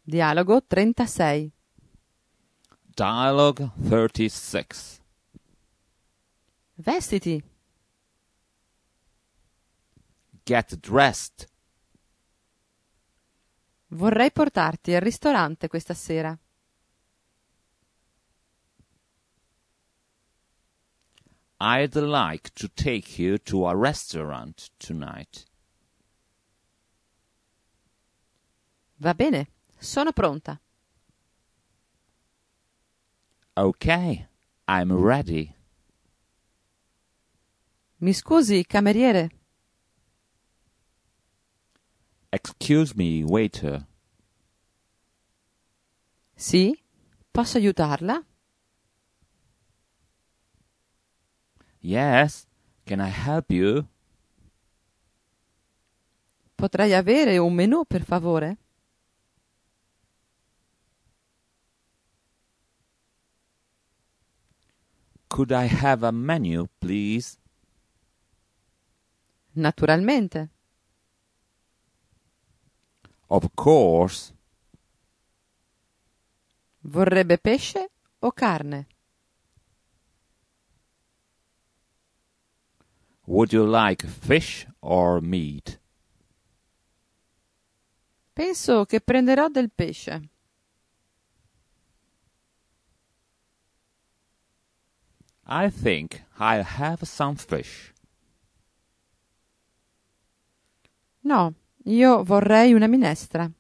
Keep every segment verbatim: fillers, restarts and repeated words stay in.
Dialogo trentasei. Dialogue thirty-six. Vestiti. Get dressed. Vorrei portarti al ristorante questa sera. I'd like to take you to a restaurant tonight. Va bene, sono pronta. Okay, I'm ready. Mi scusi, cameriere. Excuse me, waiter. Sì? Posso aiutarla? Yes, can I help you? Potrei avere un menù, per favore? Could I have a menu, please? Naturalmente. Of course. Vorrebbe pesce o carne? Would you like fish or meat? Penso che prenderò del pesce. I think I'll have some fish. No, io vorrei una minestra.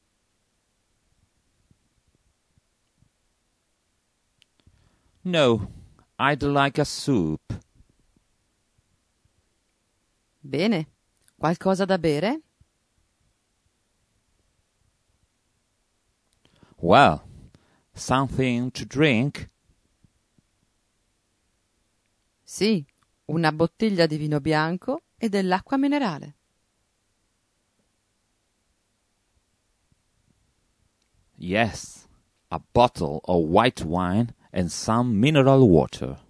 No, I'd like a soup. Bene. Qualcosa da bere? Well, something to drink? Sì, una bottiglia di vino bianco e dell'acqua minerale. Yes, a bottle of white wine and some mineral water.